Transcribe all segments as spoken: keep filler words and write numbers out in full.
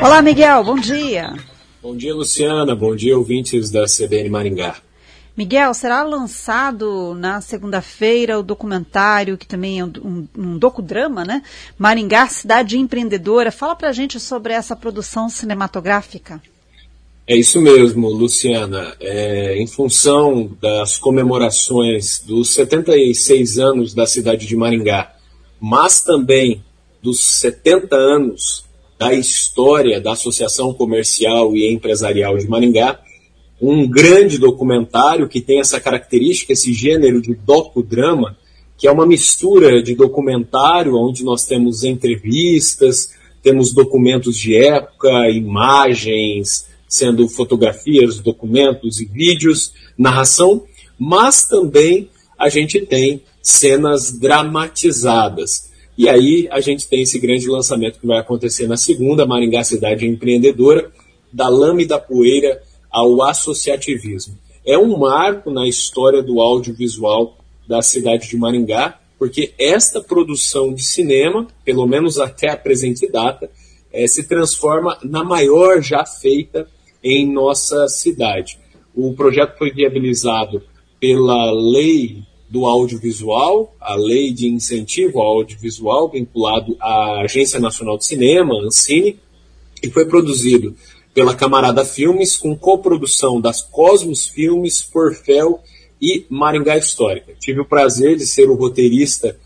Olá, Miguel, bom dia. Bom dia, Luciana. Bom dia, ouvintes da C B N Maringá. Miguel, será lançado na segunda-feira o documentário, que também é um, um, um docudrama, né? Maringá, Cidade Empreendedora. Fala pra gente sobre essa produção cinematográfica. É isso mesmo, Luciana. É, em função das comemorações dos setenta e seis anos da cidade de Maringá, mas também dos setenta anos da história da Associação Comercial e Empresarial de Maringá, um grande documentário que tem essa característica, esse gênero de docudrama, que é uma mistura de documentário, onde nós temos entrevistas, temos documentos de época, imagens, sendo fotografias, documentos e vídeos, narração, mas também a gente tem cenas dramatizadas. E aí a gente tem esse grande lançamento que vai acontecer na segunda, Maringá Cidade Empreendedora, da lama e da poeira ao associativismo. É um marco na história do audiovisual da cidade de Maringá, porque esta produção de cinema, pelo menos até a presente data, é, se transforma na maior já feita em nossa cidade. O projeto foi viabilizado pela Lei do Audiovisual, a Lei de Incentivo ao Audiovisual, vinculado à Agência Nacional de Cinema, Ancine, e foi produzido pela Camarada Filmes, com coprodução das Cosmos Filmes, Forfel e Maringá Histórica. Tive o prazer de ser o roteirista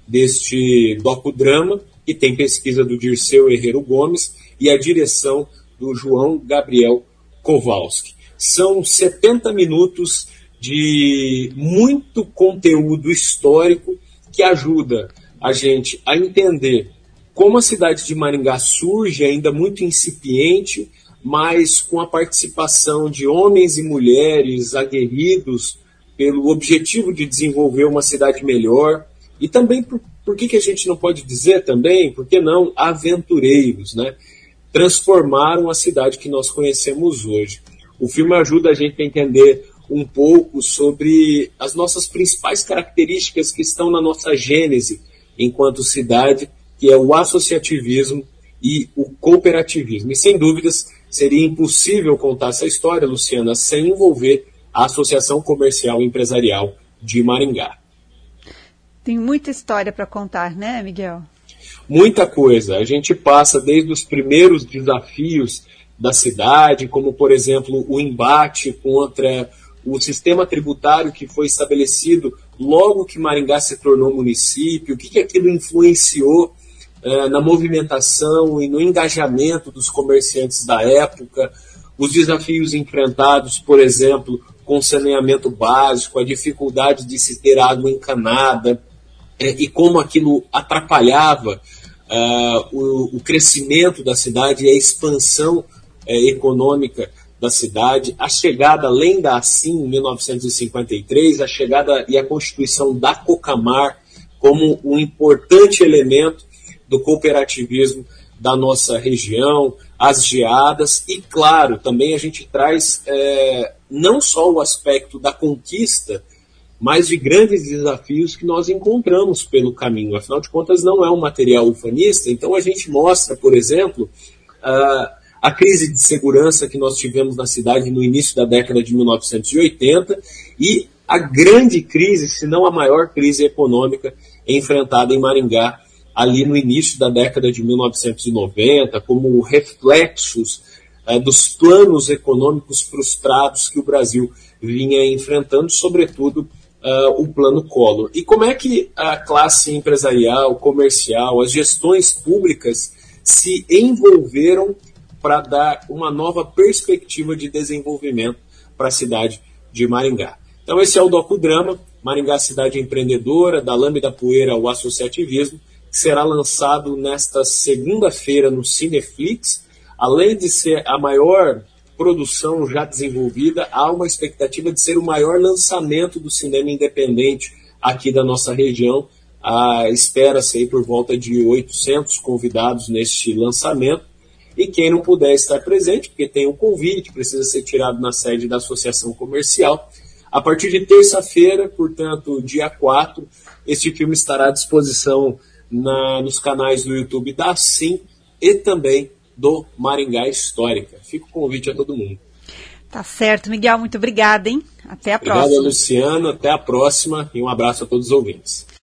deste docudrama, que tem pesquisa do Dirceu Herrero Gomes e a direção do João Gabriel Kowalski. São setenta minutos de muito conteúdo histórico que ajuda a gente a entender como a cidade de Maringá surge, ainda muito incipiente, mas com a participação de homens e mulheres aguerridos pelo objetivo de desenvolver uma cidade melhor. E também, por, por que, que a gente não pode dizer também, por que não, aventureiros, né? Transformaram a cidade que nós conhecemos hoje. O filme ajuda a gente a entender um pouco sobre as nossas principais características que estão na nossa gênese enquanto cidade, que é o associativismo e o cooperativismo. E, sem dúvidas, seria impossível contar essa história, Luciana, sem envolver a Associação Comercial e Empresarial de Maringá. Tem muita história para contar, né, Miguel? Muita coisa. A gente passa desde os primeiros desafios da cidade, como, por exemplo, o embate contra o sistema tributário que foi estabelecido logo que Maringá se tornou município, o que, que aquilo influenciou eh, na movimentação e no engajamento dos comerciantes da época, os desafios enfrentados, por exemplo, com saneamento básico, a dificuldade de se ter água encanada, eh, e como aquilo atrapalhava uh, o, o crescimento da cidade e a expansão eh, econômica da cidade, a chegada, além da ACIM, em mil novecentos e cinquenta e três, a chegada e a constituição da Cocamar como um importante elemento do cooperativismo da nossa região, as geadas, e claro, também a gente traz é, não só o aspecto da conquista, mas de grandes desafios que nós encontramos pelo caminho. Afinal de contas, não é um material ufanista, então a gente mostra, por exemplo, a a crise de segurança que nós tivemos na cidade no início da década de mil novecentos e oitenta e a grande crise, se não a maior crise econômica enfrentada em Maringá ali no início da década de mil novecentos e noventa, como reflexos eh, dos planos econômicos frustrados que o Brasil vinha enfrentando, sobretudo uh, o plano Collor. E como é que a classe empresarial, comercial, as gestões públicas se envolveram para dar uma nova perspectiva de desenvolvimento para a cidade de Maringá. Então esse é o docudrama, Maringá Cidade Empreendedora, da lama e da poeira ao associativismo, que será lançado nesta segunda-feira no Cineflix. Além de ser a maior produção já desenvolvida, há uma expectativa de ser o maior lançamento do cinema independente aqui da nossa região. Ah, espera-se aí por volta de oitocentos convidados neste lançamento. E quem não puder estar presente, porque tem um convite, precisa ser tirado na sede da Associação Comercial. A partir de terça-feira, portanto, dia quatro, este filme estará à disposição na, nos canais do YouTube da ACIM e também do Maringá Histórica. Fica o convite a todo mundo. Tá certo, Miguel, muito obrigada, hein? Até a Obrigado, próxima. Luciano, até a próxima e um abraço a todos os ouvintes.